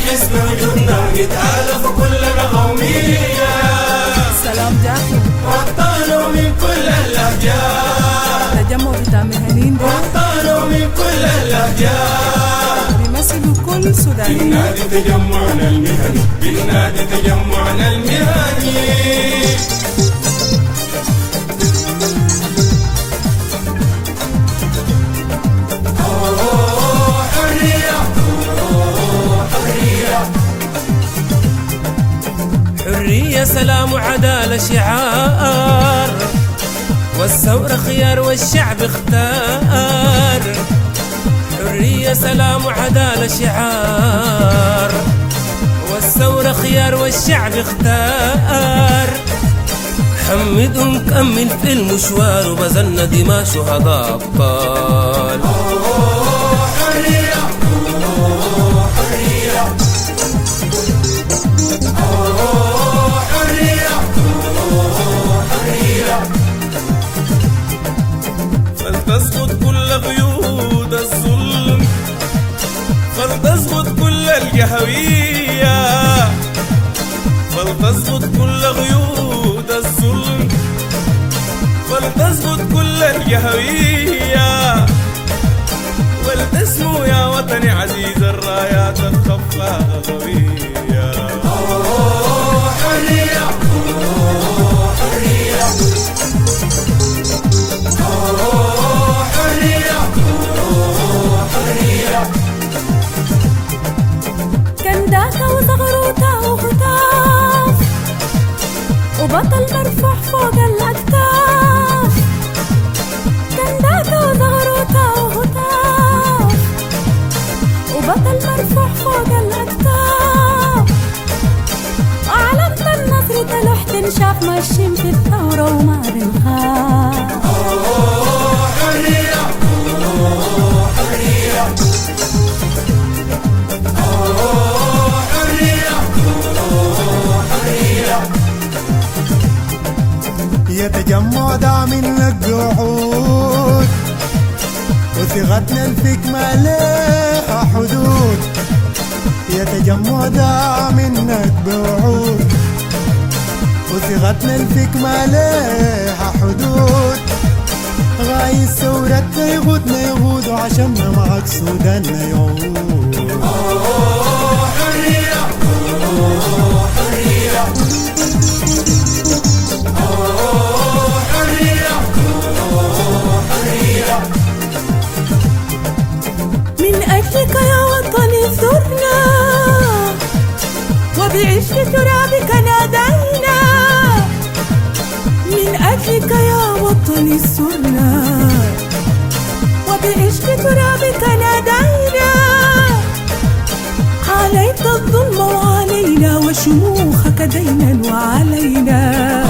حزب وجودنا ونتآلف كلنا قومية. سلام جاكم وطنوا من كل اللهجات، تجمع بتاع مهنيين وطنوا من كل اللهجات، بيمثلوا كل سوداني. بالنادي تجمعنا المهني، بالنادي تجمعنا المهني. حرية سلام وعدالة شعار، والثورة خيار والشعب اختار. حرية سلام وعدالة شعار، والثورة خيار والشعب اختار. حمد ونكمل في المشوار وبذلنا دماء شهداء أبطال. حرية حرية فلتسقط كل قيود الظلم، فلتسقط كل القهوية، فلتسقط كل قيود الظلم، فلتسقط كل القهوية. ولتسمو يا وطني عزيز الرايات الخفاقة قوية. حرية حرية كنداكا وزغروطة وهتاف، وبطل مرفوع فوق الأكتاف. كنداكا وزغروطة وهتاف، وبطل مرفوع فوق الأكتاف. وعلامة النصر تلوح تنشاف، ماشيين في الثورة وما بنخاف. حرية حرية يتجمع دا منك جحود، وثقتنا الفيك ما لها حدود. يتجمع دا منك بعود، وثقتنا الفيك ما لها حدود. غايز ثورتنا يغود وعشاننا معك سوداننا يعود. حرية حرية من أجلك يا وطني ثرنا، وبعشق ترابك نادينا. من أجلك يا وطني ثرنا، وبعشق ترابك نادينا. عليك الظلم وعلينا، وشموخك دينا وعلينا.